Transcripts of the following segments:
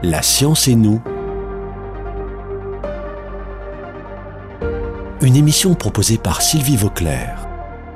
La science et nous. Une émission proposée par Sylvie Vauclair.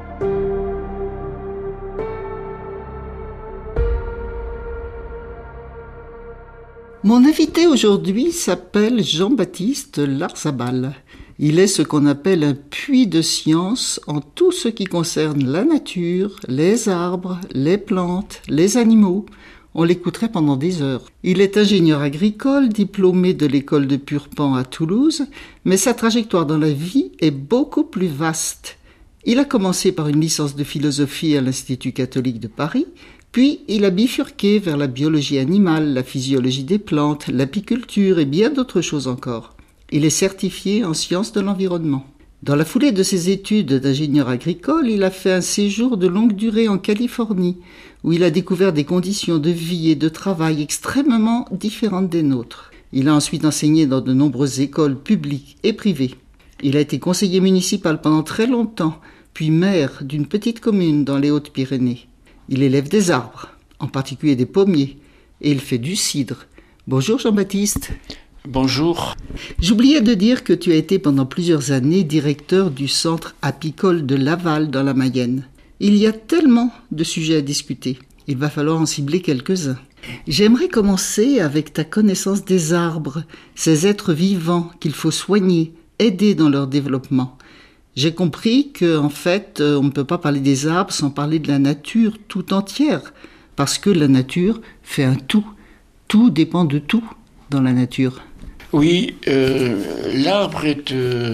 Mon invité aujourd'hui s'appelle Jean-Baptiste Larzabal. Il est ce qu'on appelle un puits de science en tout ce qui concerne la nature, les arbres, les plantes, les animaux. On l'écouterait pendant des heures. Il est ingénieur agricole, diplômé de l'école de Purpan à Toulouse, mais sa trajectoire dans la vie est beaucoup plus vaste. Il a commencé par une licence de philosophie à l'Institut catholique de Paris, puis il a bifurqué vers la biologie animale, la physiologie des plantes, l'apiculture et bien d'autres choses encore. Il est certifié en sciences de l'environnement. Dans la foulée de ses études d'ingénieur agricole, il a fait un séjour de longue durée en Californie, où il a découvert des conditions de vie et de travail extrêmement différentes des nôtres. Il a ensuite enseigné dans de nombreuses écoles publiques et privées. Il a été conseiller municipal pendant très longtemps, puis maire d'une petite commune dans les Hautes-Pyrénées. Il élève des arbres, en particulier des pommiers, et il fait du cidre. Bonjour Jean-Baptiste. Bonjour. J'oubliais de dire que tu as été pendant plusieurs années directeur du centre apicole de Laval dans la Mayenne. Il y a tellement de sujets à discuter. Il va falloir en cibler quelques-uns. J'aimerais commencer avec ta connaissance des arbres, ces êtres vivants qu'il faut soigner, aider dans leur développement. J'ai compris qu'en fait, on ne peut pas parler des arbres sans parler de la nature tout entière, parce que la nature fait un tout. Tout dépend de tout dans la nature. Oui, l'arbre est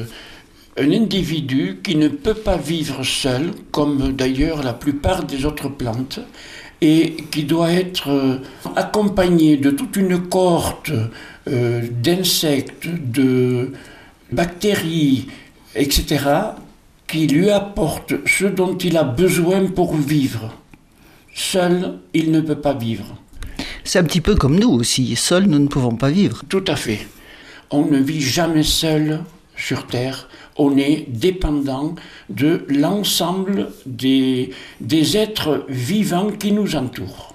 un individu qui ne peut pas vivre seul, comme d'ailleurs la plupart des autres plantes, et qui doit être accompagné de toute une cohorte d'insectes, de bactéries, etc., qui lui apportent ce dont il a besoin pour vivre. Seul, il ne peut pas vivre. C'est un petit peu comme nous aussi, seuls nous ne pouvons pas vivre. Tout à fait. On ne vit jamais seul sur Terre, on est dépendant de l'ensemble des êtres vivants qui nous entourent.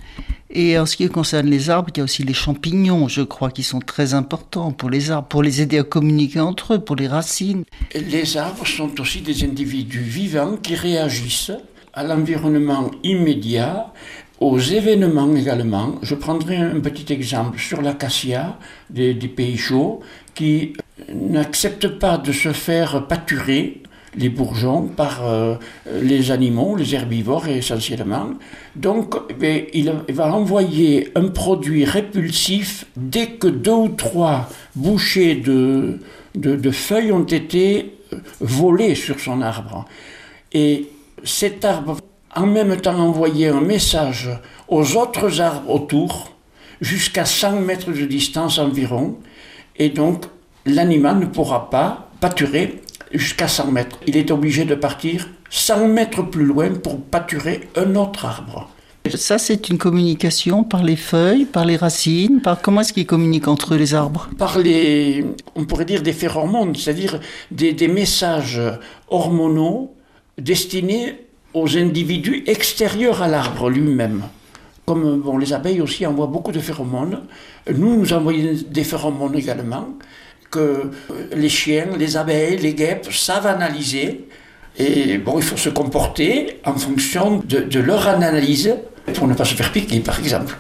Et en ce qui concerne les arbres, il y a aussi les champignons, je crois, qui sont très importants pour les arbres, pour les aider à communiquer entre eux, pour les racines. Les arbres sont aussi des individus vivants qui réagissent à l'environnement immédiat, aux événements également. Je prendrai un petit exemple sur l'acacia des pays chauds qui n'accepte pas de se faire pâturer les bourgeons par les animaux, les herbivores essentiellement. Donc il va envoyer un produit répulsif dès que 2 ou 3 bouchées de feuilles ont été volées sur son arbre. Et cet arbre en même temps envoyer un message aux autres arbres autour, jusqu'à 100 mètres de distance environ, et donc l'animal ne pourra pas pâturer jusqu'à 100 mètres. Il est obligé de partir 100 mètres plus loin pour pâturer un autre arbre. Ça, c'est une communication par les feuilles, par les racines, comment est-ce qu'ils communiquent entre eux, les arbres ? Par on pourrait dire des phéromones, c'est-à-dire des messages hormonaux destinés aux individus extérieurs à l'arbre lui-même. Comme les abeilles aussi envoient beaucoup de phéromones, nous envoyons des phéromones également, que les chiens, les abeilles, les guêpes savent analyser. Et il faut se comporter en fonction de leur analyse pour ne pas se faire piquer, par exemple.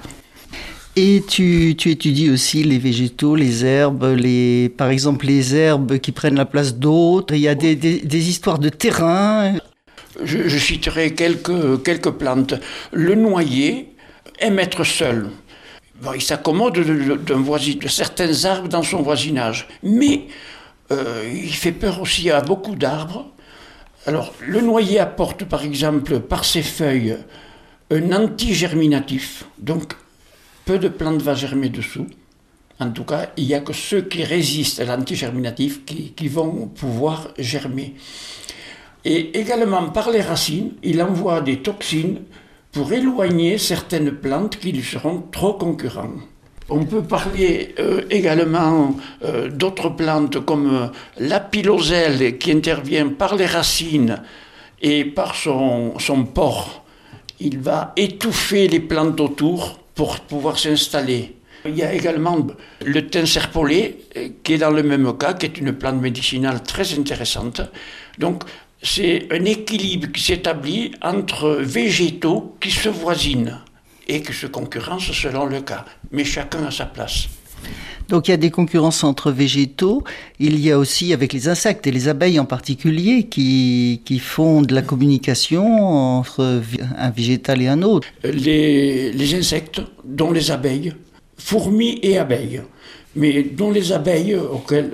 Et tu étudies aussi les végétaux, les herbes, par exemple les herbes qui prennent la place d'autres. Il y a des histoires de terrain. Je citerai quelques plantes. Le noyer aime être seul. Il s'accommode de certains arbres dans son voisinage. Mais il fait peur aussi à beaucoup d'arbres. Alors, le noyer apporte par exemple par ses feuilles un antigerminatif. Donc, peu de plantes vont germer dessous. En tout cas, il n'y a que ceux qui résistent à l'antigerminatif qui vont pouvoir germer. Et également par les racines, il envoie des toxines pour éloigner certaines plantes qui lui seront trop concurrentes. On peut parler également d'autres plantes comme l'apiloselle qui intervient par les racines et par son pore. Il va étouffer les plantes autour pour pouvoir s'installer. Il y a également le thym serpollet qui est dans le même cas, qui est une plante médicinale très intéressante. Donc c'est un équilibre qui s'établit entre végétaux qui se voisinent et qui se concurrencent selon le cas, mais chacun à sa place. Donc il y a des concurrences entre végétaux, il y a aussi avec les insectes et les abeilles en particulier qui font de la communication entre un végétal et un autre. Les insectes, dont les abeilles, fourmis et abeilles, mais dont les abeilles auxquelles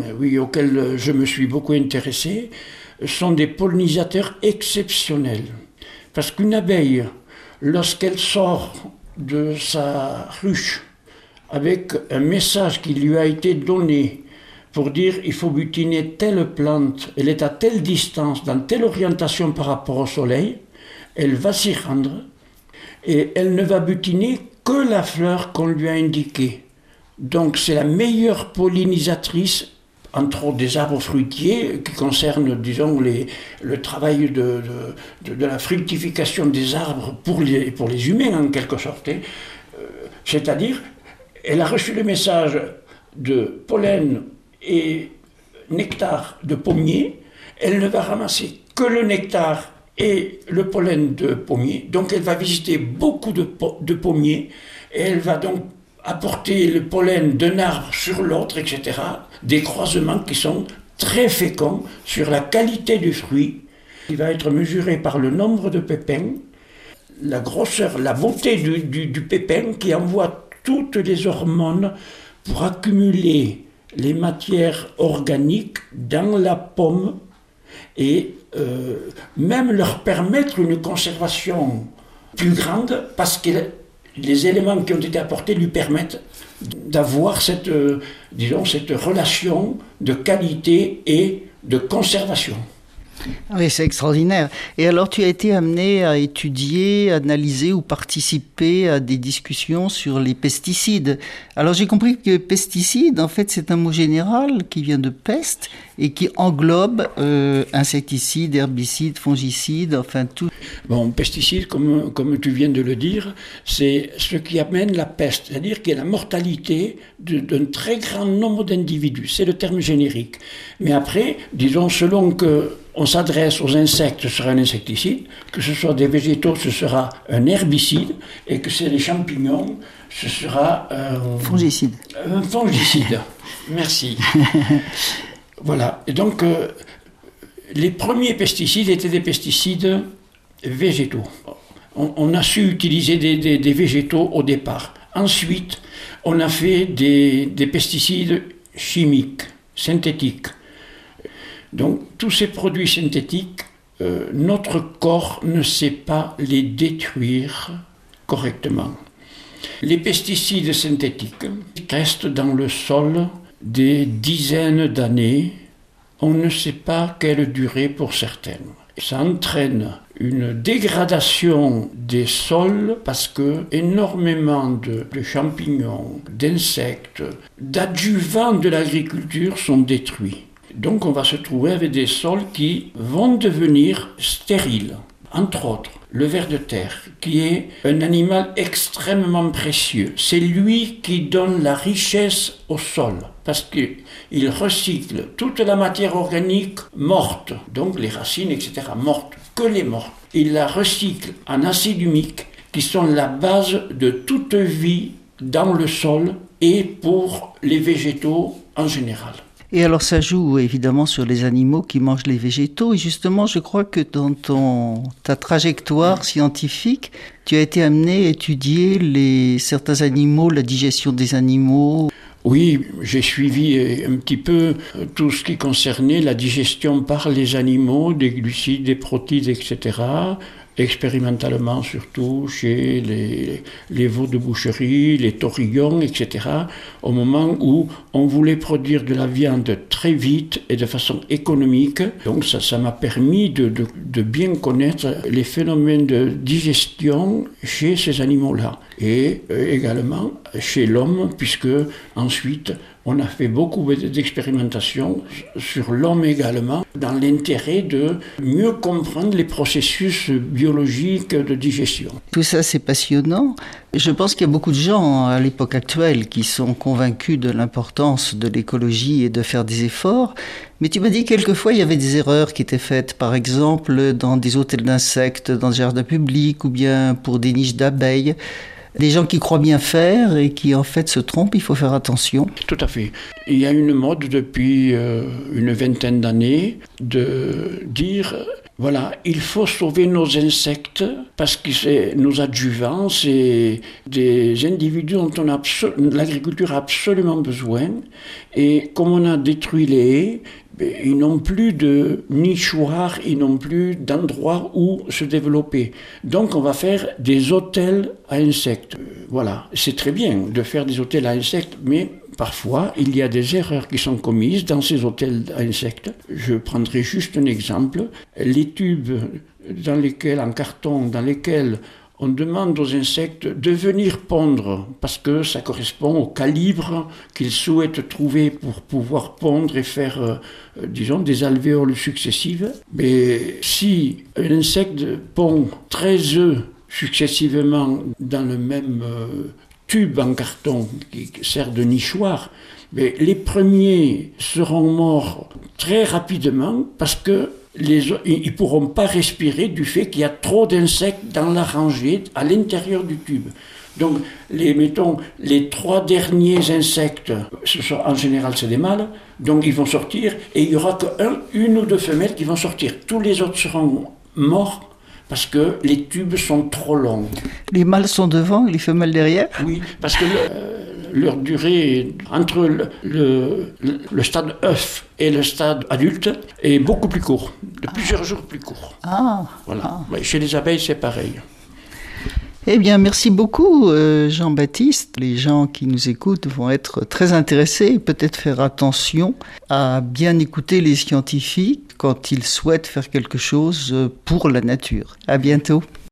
je me suis beaucoup intéressé, sont des pollinisateurs exceptionnels. Parce qu'une abeille, lorsqu'elle sort de sa ruche, avec un message qui lui a été donné pour dire il faut butiner telle plante, elle est à telle distance, dans telle orientation par rapport au soleil, elle va s'y rendre et elle ne va butiner que la fleur qu'on lui a indiquée. Donc c'est la meilleure pollinisatrice, entre autres des arbres fruitiers, qui concernent, disons, le travail de la fructification des arbres pour les humains en quelque sorte. C'est-à-dire, elle a reçu le message de pollen et nectar de pommier. Elle ne va ramasser que le nectar et le pollen de pommier. Donc elle va visiter beaucoup de pommiers et elle va donc apporter le pollen d'un arbre sur l'autre, etc. Des croisements qui sont très féconds sur la qualité du fruit. Il va être mesuré par le nombre de pépins, la grosseur, la beauté du pépin qui envoie toutes les hormones pour accumuler les matières organiques dans la pomme et même leur permettre une conservation plus grande parce que les éléments qui ont été apportés lui permettent d'avoir cette relation de qualité et de conservation. Oui, c'est extraordinaire. Et alors, tu as été amené à étudier, analyser ou participer à des discussions sur les pesticides. Alors, j'ai compris que pesticide, en fait, c'est un mot général qui vient de peste et qui englobe insecticides, herbicides, fongicides, enfin tout. Bon, pesticide, comme tu viens de le dire, c'est ce qui amène la peste, c'est-à-dire qu'il y a la mortalité d'un très grand nombre d'individus. C'est le terme générique. Mais après, disons, selon qu'on s'adresse aux insectes, ce sera un insecticide, que ce soit des végétaux, ce sera un herbicide, et que c'est les champignons, ce sera fongicide. Un fongicide. Merci. Voilà. Et donc, les premiers pesticides étaient des pesticides végétaux. On a su utiliser des végétaux au départ. Ensuite, on a fait des pesticides chimiques, synthétiques. Donc, tous ces produits synthétiques, notre corps ne sait pas les détruire correctement. Les pesticides synthétiques restent dans le sol des dizaines d'années. On ne sait pas quelle durée pour certaines. Ça entraîne une dégradation des sols parce que énormément de champignons, d'insectes, d'adjuvants de l'agriculture sont détruits. Donc on va se trouver avec des sols qui vont devenir stériles. Entre autres, le ver de terre, qui est un animal extrêmement précieux. C'est lui qui donne la richesse au sol, parce qu'il recycle toute la matière organique morte, donc les racines, etc., mortes, que les mortes. Il la recycle en acide humique, qui sont la base de toute vie dans le sol et pour les végétaux en général. Et alors ça joue évidemment sur les animaux qui mangent les végétaux. Et justement, je crois que dans ta trajectoire scientifique, tu as été amené à étudier certains animaux, la digestion des animaux. Oui, j'ai suivi un petit peu tout ce qui concernait la digestion par les animaux, des glucides, des protéines, etc., expérimentalement surtout chez les veaux de boucherie, les taurillons, etc., au moment où on voulait produire de la viande très vite et de façon économique. Donc ça m'a permis de bien connaître les phénomènes de digestion chez ces animaux-là et également chez l'homme, puisque ensuite on a fait beaucoup d'expérimentations sur l'homme également, dans l'intérêt de mieux comprendre les processus biologiques de digestion. Tout ça, c'est passionnant. Je pense qu'il y a beaucoup de gens à l'époque actuelle qui sont convaincus de l'importance de l'écologie et de faire des efforts. Mais tu m'as dit quelquefois il y avait des erreurs qui étaient faites, par exemple dans des hôtels d'insectes, dans des jardins publics ou bien pour des niches d'abeilles. Des gens qui croient bien faire et qui en fait se trompent, il faut faire attention. Tout à fait. Il y a une mode depuis une vingtaine d'années de dire... Voilà, il faut sauver nos insectes parce que c'est nos adjuvants, c'est des individus dont l'agriculture a absolument besoin. Et comme on a détruit les haies, ils n'ont plus de nichoirs, ils n'ont plus d'endroits où se développer. Donc on va faire des hôtels à insectes. Voilà, c'est très bien de faire des hôtels à insectes, mais parfois, il y a des erreurs qui sont commises dans ces hôtels à insectes. Je prendrai juste un exemple. Les tubes en carton, dans lesquels on demande aux insectes de venir pondre, parce que ça correspond au calibre qu'ils souhaitent trouver pour pouvoir pondre et faire, des alvéoles successives. Mais si un insecte pond 13 œufs successivement dans le même... tube en carton qui sert de nichoir, mais les premiers seront morts très rapidement parce que ils ne pourront pas respirer du fait qu'il y a trop d'insectes dans la rangée à l'intérieur du tube. Donc, les 3 derniers insectes, en général c'est des mâles, donc ils vont sortir et il n'y aura qu'une ou 2 femelles qui vont sortir. Tous les autres seront morts parce que les tubes sont trop longs. Les mâles sont devant et les femelles derrière ? Oui, parce que leur durée entre le stade œuf et le stade adulte est beaucoup plus court, de plusieurs jours plus court. Voilà. Chez les abeilles, c'est pareil. Eh bien, merci beaucoup, Jean-Baptiste. Les gens qui nous écoutent vont être très intéressés et peut-être faire attention à bien écouter les scientifiques quand ils souhaitent faire quelque chose pour la nature. À bientôt.